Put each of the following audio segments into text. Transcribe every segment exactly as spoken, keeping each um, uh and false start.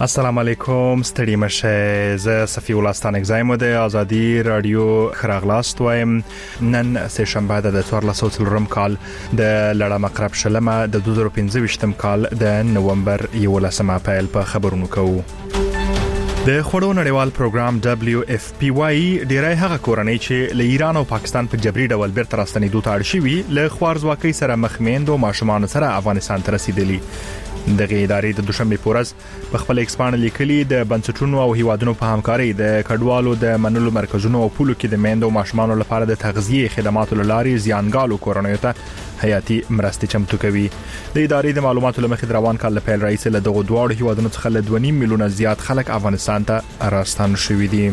السلام علیکم ستړي مشه زه صفی الله ستانک زایم د ازادي رادیو خراغلاست وایم نن سه شنبه د څوارلس سوه څلورم کال د لړم مقرب شلمه د دوه زره پنځه ویشتم کال د نومبر یولسمه پیل په خبرونو کوو. د خړو نړیوال پروګرام دبليو اف پی واي ډیری هغه کورنۍ چې له ایران او پاکستان په جبري ډول بیرته راستنېدو ته اړ شوي له خوارزواکۍ سره مخ ماشومان سره افغانستان ته رسیدلي. دغه ادارې د دوشنبه پورز په خپل ایکسپان لیکلي د بنسټونو او هیوادونو په همکارۍ د کډوالو د منلو مرکزونو او پولو کې د میندو ماشومانو لپاره د تغذیه خدماتو لاري زیانګالو کورنیو ته حیاتي مرستې چمتو کوي. د ادارې د معلوماتو لمخې روان کال له پیل رئیس له دغه دوه هیوادونو څخه له دوه نیم میلیونه زیات خلک افغانستان ته راستان شوي دي.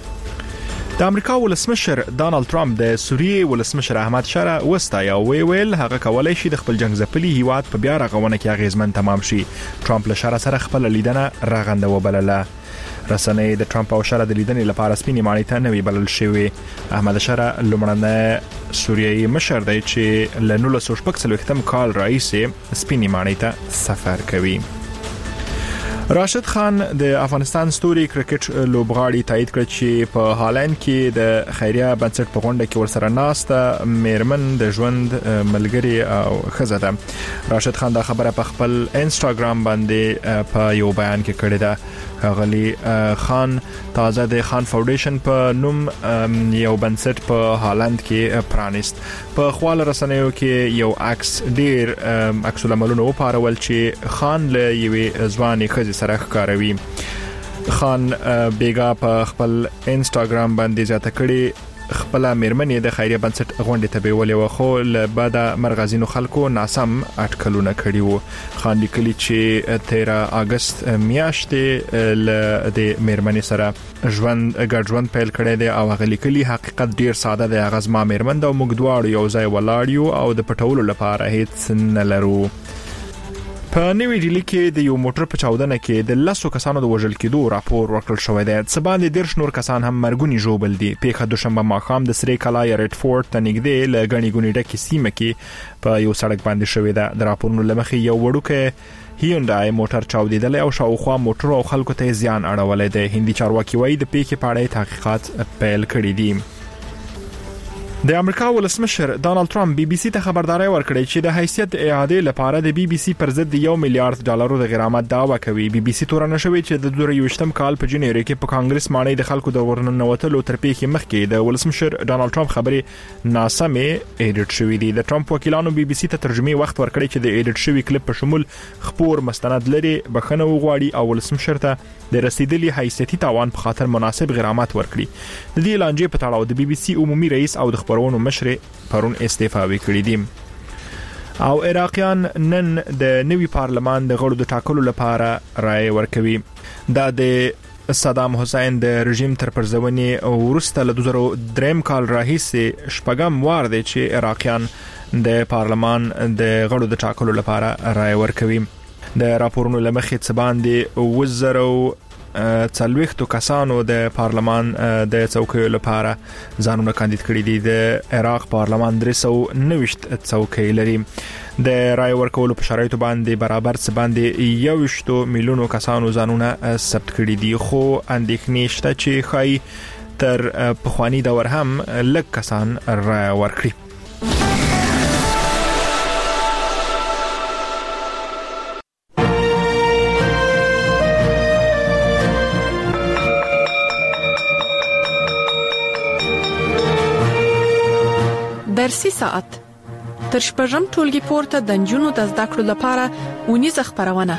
د امریکا ولسمشر ډانلډ ترامپ د سوریې ولسمشر احمد شاه وستایا او ویل هغه کولای شي د خپل جنگ ځپلي هیواد په بیا رغونه کې اغیزمن تمام شي. ترامپ له شاه سره خپل لیدنه راغنده وبلله. رسنۍ د ترامپ او شاه د لیدنې لپاره سپینې ماڼۍ ته نوې بلل شوې. احمد شاه لومړنی سوریایي مشر دی چې له نولس سوه شپږ څلوېښتم کال راهیسې سپینې ماڼۍ ته سفر کوي. راشد خان د افغانستان ستوري کرکټ لوبغاړي تایید کړ چې په هالند کې د خیریه بنسټ په غونډه کې ورسره ناسته میرمن د ژوند ملګری او خزه ده. راشد خان دا خبره په خپل انستګرام باندې په یو بیان کې کړې ده. غلی خان تازه د خان فاونډیشن په نوم یو بنسټ په هالند کې پرانیست. په خپل رسنیو کې یو عکس ډیر عکس العملونه وپارول چې خان له یوې ځوانې خزه سره ښکاروي. خان بیگا په خپل انستګرام باندې ځاته کړي خپل میرمنې د خیریه بنسټ غونډې ته بیولې و خو له بعد مرغزینو خلکو ناسم اټکلونه کړي وو. خان لیکلي چې تیرا اگست میاشتې له د میرمنې سره ژوند ګډ ژوند پیل کړی دی او هغه لیکلي حقیقت ډیر ساده دی. هغه زما میرمن د موږ دواړو یو ځای ولاړ یو او د پټولو لپاره هیڅ نه لرو. په نوې ډیلی کې د یو موټر په چاودنه کې د لسو کسانو د وژل کېدو راپور ورکړل شوی دی. څه باندې ډیر شنور کسان هم مرګونی ژوبل دي. پیښه دوشنبه ماښام د سری کلا یا ریډ فورټ ته نږدې له غنی ګونی ډکې سیمه کې په یو سړک باندې شوې ده. د راپورونو لمخې یو وړوکی هیونډای موټر چاودیدل او شاوخوا موټر او خلکو ته زیان اړولې ده. هندي چارواکي وایي د پیښې په اړه تحقیقات پیل کړي دي. د امریکا ولسمشر ډانلډ ترامپ بي بي سي ته خبرداري ورکړې چې د حیثیت اعاده لپاره د بي بي سي پر ضد یو میلیارډ ډالرو د غرامت دعوه کوي. بي بي سي تورن شوی چې د دوه زره یوویشتم کال په جنوري کې په کانګرس ماڼۍ د خلکو د ورننوتلو تر پیښې مخکې د ولسمشر ډانلډ ترامپ خبرې ناسمه ایډیټ شوې دي. د ترامپ وکیلانو بي بي سي ته ترجمه وخت ورکړی چې د ایډیټ شوی کلیپ په شمول خبر مستند لري بخنه وغواړي او ولسمشر ته د رسیدلي حیثیتي تاوان په خاطر مناسب غرامت ورکړي. د دې لانجې په تړاو د بي بي سي عمومي رئیس او د خبرونو مشر پرون استعفا وکړي دي. او عراقیان نن د نوي پارلمان د غړو د ټاکلو لپاره رائے ورکوي. دا د صدام حسین د رژیم تر پرځونې وروسته له دوه زره درې کال راهیسې شپږم وار دی چې عراقیان د پارلمان د غړو د ټاکلو لپاره رائے ورکوي. د راپورونو لمخې څه باندې وزرو څلوېښتو کسانو د پارلمان د څوکیو لپاره ځانونه کاندید کړي دي. د عراق پارلمان درې سوه نوي څوکۍ لري. د رای ورکولو په شرایطو باندې برابر څه باندې یوویشت میلیونو کسانو ځانونه ثبت کړي دي خو اندېښنې شته چې ښایي تر پخواني دور هم لږ کسان رای ورکړي. درسي ساعت تر شپږم ټولګي پورته د نجونو د زده کړو لپاره ونیزه خبرونه.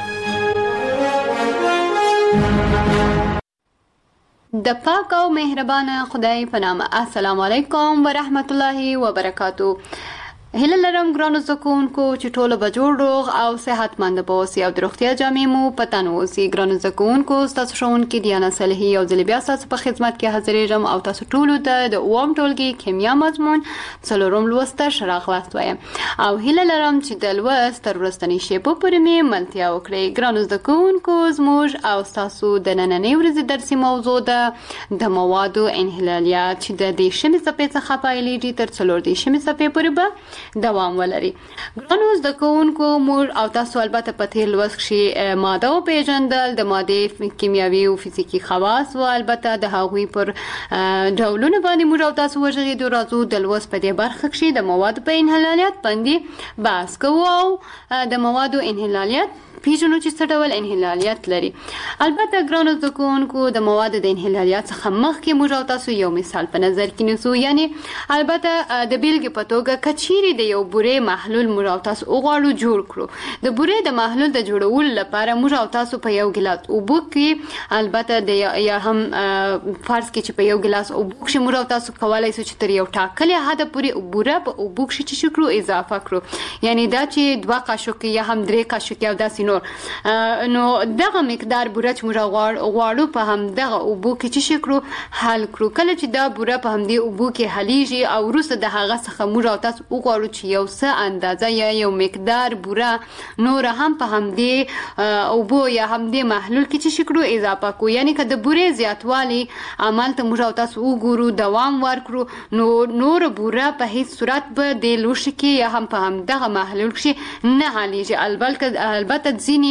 د پاک او مهربان خدای په نام. السلام علیکم ورحمت الله وبرکاتو. هله لرم ګرانو زکونکو چې ټوله به جوړ روغ او صحتمند به اوسئ او د روغتیا جامې مو په تن اوسي. ګرانو زکونکو ستاسو ښوونکې دیانا صالحي یو ځل بیا ستاسو په خدمت کې حاضرېږم او تاسو ټولو ته د اووم ټولګي کیمیا مضمون څلورم لوست ته ښه راغلاست وایم او هله لرم چې د لوست تر وروستنۍ شېبو پورې مې ملتیا وکړئ. ګرانو زکونکو زموږ او ستاسو د نننۍ ورځې درسي موضوع ده د موادو انحلالیات چې د دېرشمې صفحې څخه پیلېږي تر څلور دېرشمې صفحې پورې به دوام ولري. ګرانو زده کوونکو موږ او تاسو البته په تیر لوست کې ماده او پیژندل د ماده کیمیاوي او فزیکی خواص او البته د هغوی پر ډولونه باندې موږ او تاسو وژغېدو. راځو د لوست په دې برخه کې د موادو په انحلالیت باندې بحث کوو او د موادو انحلالیت پیژنو چې څه ډول انحلالیت لري. البته ګرانو زده کوونکو د موادو د انحلالیت څخه مخکې موږ او تاسو یو مثال په نظر کې نیسو. یعنی البته د بیلګې په توګه کچيري د یو بورې محلول موږ او تاسو وغواړو جوړ کړو. د بورې د محلول د جوړولو لپاره موږ او تاسو په یو ګلاس اوبو کې البته د یا هم فرض کې چې په یو ګلاس اوبو کې موږ او تاسو کولای شو چې تر یو ټاکلې حد پورې بوره په اوبو کې چې شکرو اضافه کړو. یعنی دا چې دوه قاشقې یا هم درې قاشقې او داسې نو دغه مقدار بوره چې موږ غواړو په هم دغه اوبو کې چې شکرو حل کړو. کله چې دا بوره په همدې اوبو کې حلیږي او وروسته د هغه څخه موږ او تاسو وغواړو چې یو څه اندازه یا یو مقدار بوره نور هم په همدې اوبو یا همدې محلول کې چې شکرو اضافه کړو. یعنی که د بورې زیاتوالی عمل ته موږ او تاسو وګورو دوام ورکړو نو نور بوره په هیڅ صورت به د لوښي کې یا هم په همدغه محلول کې نه حلیږي. البته البته ځینې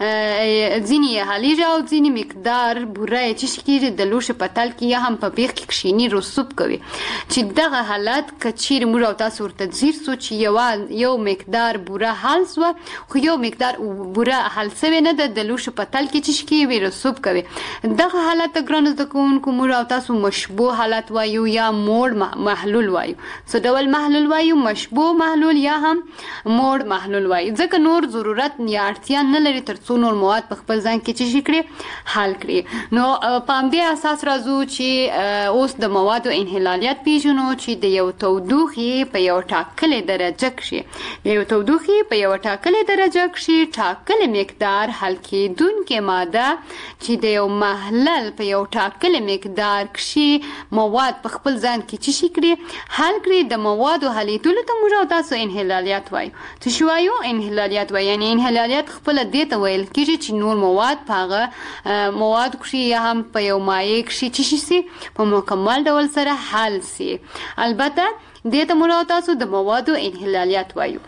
ځینې حلیږي او ځینې مقدار بوره چې کېږي د لوښي په تل کې یا هم په بیخ کې کښیني رسوب کوي. چې دغه حالت که چیرې موږ او تاسو ورته ځیر سو چې یو یو مقدار بوره حل سوه خو یو مقدار بوره حل سوې نه ده د لوښي په تل کې چې کېږي رسوب کوي. دغه حالت ته ګرانو زده کوونکو موږ او تاسو مشبوه حالت وایو یا موړ محلول وایو. څه ډول محلول وایو؟ مشبوه محلول یا هم موړ محلول وایو. ځکه نور ضرورت یا اړتیا نه لري ترڅو نور مواد په خپل ځان کې چې کړي حل کړي. نو په همدې اساس راځو چې اوس د موادو انحلالیت پیژنو چې د یو تودوخې په یو ټاکلې درجه کې د یو تودوخې په یو ټاکلې درجه کې ټاکلې مقدار حل کېدونکې ماده چې د یو محلل په یو ټاکلې مقدار کې مواد په خپل ځان کې چې کړي حل کړي د موادو حلیدلو ته موږ تاسو انحلالیت وایو. څه شو وایو؟ انحلالیت وایو. یعنی انحلالیت خپل دې ته ویل کېږي چې نور مواد په هغه مواد کې یا هم په یو مایع کې چې شي په مکمل ډول سره حل سي. البته دې ته موږ تاسو د موادو انحلالیت وایو.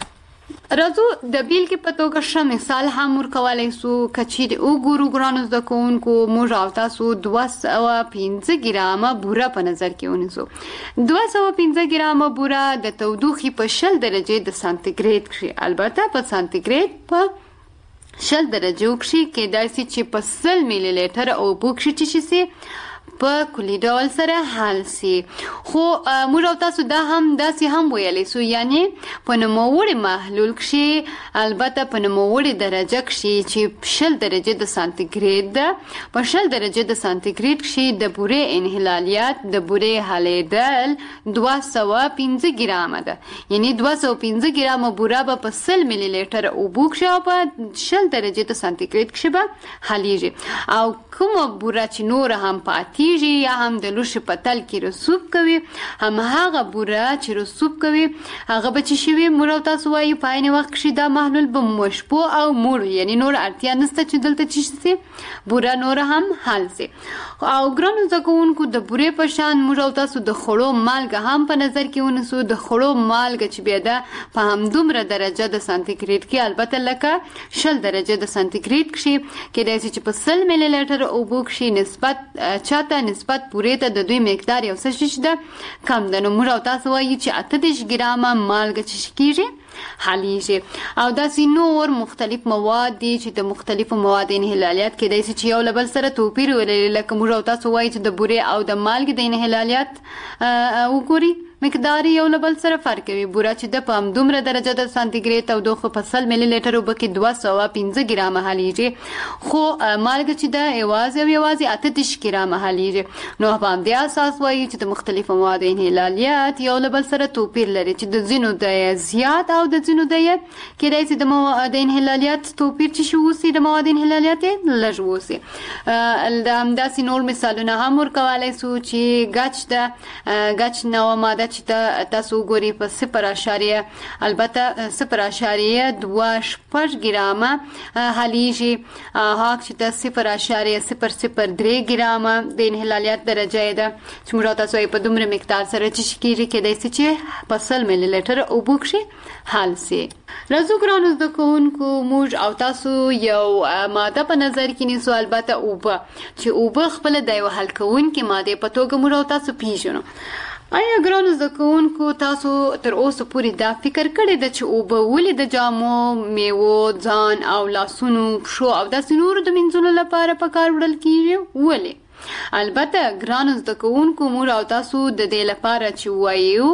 راځو د بیلګې په توګه ښه مثال هم ورکولی سو. که چیرې وګورو ګرانو زده کوونکو موږ او تاسو دوه سوه پنځه ګرامه بوره په نظر کې ونیسو. دوه سوه پنځه ګرامه بوره د تودوخې په شل درجې د سانتیګریډ کې البته په سانتیګریډ په شل درجو کې کېدای شي چې په سل میلی لیټر اوبو کې چې شي په کلي ډول سره حل سي. خو موږ او تاسو دا هم داسې هم ویلی سو یعنی په نوموړي محلول کې البته په نوموړي درجه کې چې شل درجې د سانتیګریډ ده په شل درجې د سانتیګریډ کې د بورې انحلالیت د بورې حلیدل دوه سوه پنځه ګرامه ده. یعنی دوه سوه پنځه ګرامه بوره به په سل میلی لیټر اوبو کې او په شل درجې د سانتیګریډ کې به حلیږي. او کومه بوره چې نور هم پاتې یا هم د لوښي په تل کې رسوب کوي هم هغه بوره چې رسوب کوي هغه به چې شوي موږ او تاسو وایو په عین وخت کې دا محلول به مشبوه او موړ یعنی نور اړتیا نشته چې دلته چې شي بوره نور هم حل سي. او ګرانو زده کوونکو د بورې په شان موږ او تاسو د خوړو مالګه هم په نظر کې ونیسو. د خوړو مالګه چې بیا ده په همدومره درجه د سانتیګریډ کې البته لکه شل درجه د سانتیګریډ کې کېدای شي چې په سل میلی لیټر اوبو کې نسبت چاته نسبت پورې ته د دوی مقدار یو څه شي ده کم ده. نو موږ او تاسو وایو چې اته دېرش ګرامه مالګه چې کېږي حلیږي. او داسې نور مختلف مواد دي چې د مختلفو مواد انحلالیت کېدای شي چې یو له بل سره توپیر ولري. لکه موږ او تاسو وایو چې د بورې او د مالګې د انحلالیت وګوري مقدار یو له بل سره فرق کوي. بوره چې د په همدومره درجه د سانتیګریډ تودوخه په سل میلی لیټر اوبه کې دوه سوه پنځه ګرامه حلیږي خو مالګه چې ده یوازې او یوازې اته دېرش ګرامه حلیږي. نو په همدې اساس وایي چې د مختلفو موادو انحلالیت یو له بل سره توپیر لري چې د ځینو د زیات او او د ځینو دی کېدای شي د مواد انحلالیت توپیر چې شو وسی د مواد انحلالیت لږ وسی. د همداسې نور مثالونه هم ورکولای سو چې ګچ د ګچ نو ماده چې تاسو ګوري په صفر اشاریه البته صفر اشاریه دوه شپږ ګرامه حلیږي، هاک چې د صفر اشاریه صفر صفر درې ګرامه د انحلالیت درجه ده چې موږ تاسو په دومره مقدار سره چې کیږي کېدای شي چې په سل ملي لیټر اوبه کې حل سي. راځو ګرانو زده کوونکو موږ او تاسو یو ماده په نظر کې نیسو، البته اوبه چې اوبه خپل د یو حل کوونکي ماده په توګه موږ او تاسو پیژنو. آیا ګرانو زده کوونکو تاسو تر اوسه پورې دا فکر کړی ده چې اوبه ولې د جامو، میوو، ځان او لاسونو، پښو او داسې نورو د مینځلو لپاره په کار وړل کیږي؟ ولې؟ البته ګرانو زده کوونکو موږ او تاسو د دې لپاره چې وایو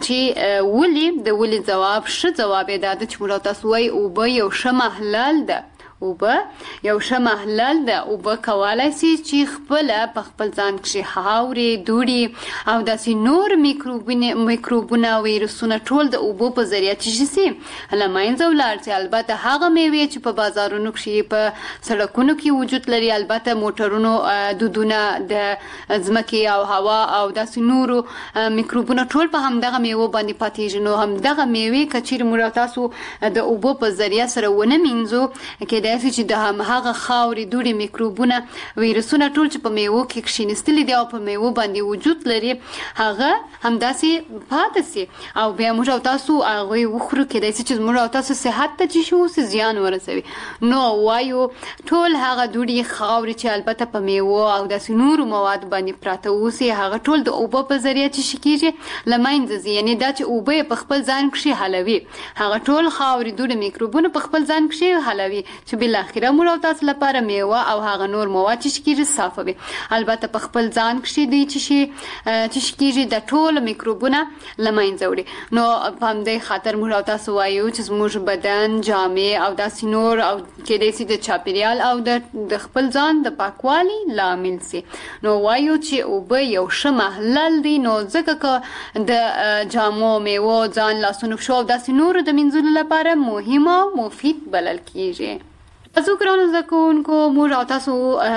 چې ولې د ولې جواب ښه جواب دی چې موږ او تاسو وایو اوبه یو ښه محلل ده. اوبه یو ښه محلل ده. اوبه کولای شي چې خپل په خپل ځان کې خاورې، دوړې او داسې نور میکروبونه میکروبونه ویروسونه ټول د اوبو په ذریعه چې شي له منځه ولاړ شي. البته هغه میوې چې په بازارونو کې په سړکونو کې وجود لري، البته موټرونو دودونه د ځمکې او هوا او داسې نورو میکروبونه ټول په همدغه میوو باندې پاتېږي. نو همدغه میوې که چیرې موږ تاسو د اوبو په ذریعه سره ونه مینځو کېدای شي چې د هغه خاورې، دوړې، میکروبونه، ویروسونه ټول چې په میوو کې کښېنستلي دي او په میوو باندې وجود لري هغه همداسې پاتې سي او بیا موږ او تاسو هغوی وخورو، کېدای شي چې موږ او تاسو صحت ته چې شو زیان ورسوي. نو وایو ټول هغه دوړې، خاورې چې البته په میوو او داسې نورو مواد باندې پراته اوسي هغه ټول د اوبو په ذریعه چې کېږي له منځه ځي. یعنې دا چې اوبه یې په خپل ځان کښې حلوي، هغه ټول خاورې، دوړې، میکروبونه په خپل ځان کښې حلوي چې بالاخره موږ او تاسو لپاره میوه او هغه نور مواد چې کېږي صافوي. البته په خپل ځان کښې دی چې شي چې کېږي د ټول میکروبونه له منځه وړي. نو په همدې خاطر موږ او تاسو وایو چې زموږ بدن، جامې او داسې نور او کېدای شي د چاپیریال او د خپل ځان د پاکوالي لامل سي. نو وایو چې اوبه یو ښه محلل دی. نو ځکه که د جامو، میوو، ځان، لاسونو، پښو او داسې نورو د مینځلو لپاره مهم او مفید بلل کېږي. تاسو ګرانو زده کوونکو موږ او تاسو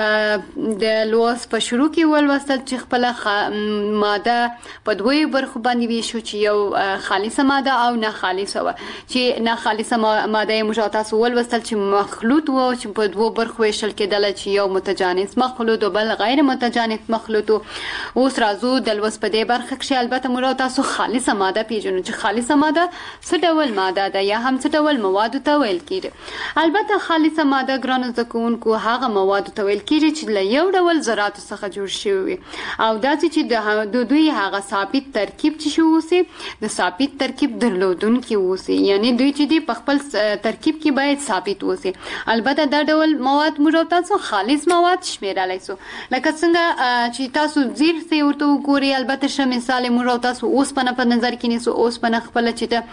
د لوست په شروع کې ولوستل چې خپله ماده په دوی برخو باندې ویشو چې یو خالصه ماده او نه خالصه وه. چې نه خالصه ماده یې موږ او تاسو ولوستل چې مخلوط و چې په دوو برخو ویشل کېدله چې یو متجانس مخلوط او بل غیر متجانس مخلوط و. اوس راځو د لوست په دې برخه کې البته موږ او تاسو خالصه ماده پیژنو چې خالصه ماده څه ډول ماده ده یا هم څه ډول موادو ته ویل کېږي. البته خالصه ماده ګرانو زده کوونکو هغه موادو ته ویل کېږي چې له یو ډول ذراتو څخه جوړ شوي وي او داسې چې د دوی هغه ثابت ترکیب چې شي اوسي د ثابت ترکیب درلودونکي اوسي. یعنی دوی چې دي په خپل ترکیب کې باید ثابت اوسي. البته دا ډول مواد موږ تاسو خالص مواد شمیرلی سو لکه څنګه چې تاسو زیر سي ورته وګورئ. البته ښه مثال موږ تاسو اوسپنه په نظر کې نیسو. اوسپنه خپله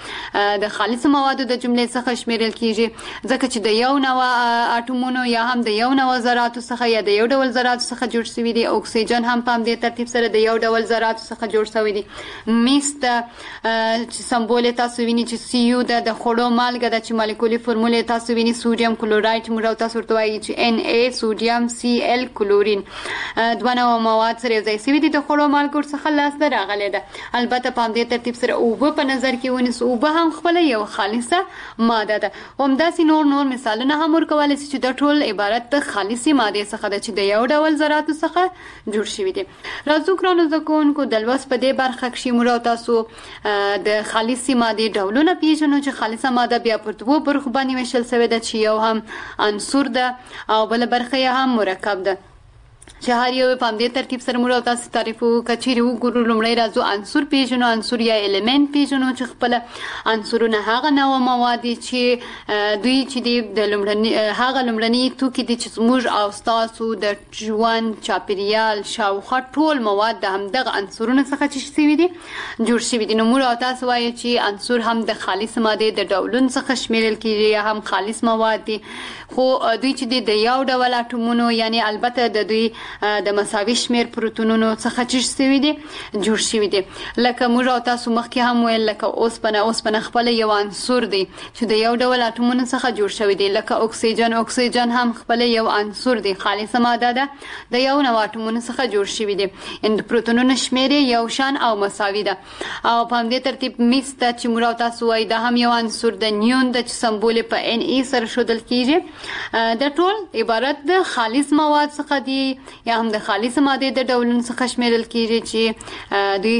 چې د خالص موادو د جملې څخه شمیرل کېږي ځکه چې د یو نوع اټومونو یا هم د یو نوع ذراتو څخه یا د یو ډول ذراتو څخه جوړ شوي دي. اکسیجن هم په همدې ترتیب سره د یو ډول ذراتو څخه جوړ شوی دي. میس د چې سمبول تاسو ویني چې سی یو ده د خوړو مالګه ده چې مالیکولي فرمول تاسو ویني سوډیم کلورایډ چې موږ تاسو ورته وایي چې ان ای سوډیم سی ال کلورین دوه نوع مواد سره یو ځای شوي دي د خوړو مالګو څخه لاسته راغلی ده. البته په همدې ترتیب سره اوبه په نظر کې ونیسو. اوبه هم خپله یو خالصه ماده ده. همداسې نور نور مثالونه هم ورکولی شي چې دا ټول عبارت د خالصې مادې څخه ده چې د یو ډول ذراتو څخه جوړ شوي دي. راځو ګرانو زده کوونکو د لوست په دې برخه کښې موږ تاسو د خالصې مادې ډولونه پیژنو چې خالصه ماده بیا پر دوو برخو باندې ویشل شوې ده چې یو هم عنصر ده او بله برخه یې هم مرکب ده چې هر یو په همدې ترتیب سره موږ تاسو تعریف وکړو. که چیرې وګورو لومړی راځو عنصر پیژنو. عنصر یا الیمنټ پیژنو چې خپله عنصرونه هغه نوع مواد دي چې دوی چې دي د لومړني هغه لومړني توکي دي چې زموږ او ستاسو د ژوند چاپیریال شاوخوا ټول مواد د همدغه عنصرونو څخه چې شوي دي جوړ شوي دي. نو موږ او تاسو وایو چې عنصر هم د خالص مادې د ډولونو څخه شمیرل کېږي یا هم خالص مواد دي. خو دوی چې دي د یو ډول اټومونو یعنی البته د دوی د مساوي شمیر پروتونونو څخه چې شوي دي جوړ شوي دي. لکه موږ او تاسو مخکې هم ویل لکه اوسپنه اوسپنه خپل یو عنصر دی چې د یو ډول اټومونو څخه جوړ شوی دی. لکه اکسیجن اکسیجن هم خپل یو عنصر دی، خالصه ماده ده، د یو نوع اټومونو څخه جوړ شوی دی. ان پروتونونو شمیر یو شان او مساوي ده. او په همدې ترتیب میس ته چې موږ او تاسو وایي دا هم یو عنصر د نیون د سمبول په ان ای سره ښودل کیږي. د ټول عبارت د خالص مواد څخه دي یا هم د خالص ماده د ډولونو څخه شمیرل کیږي چې دوی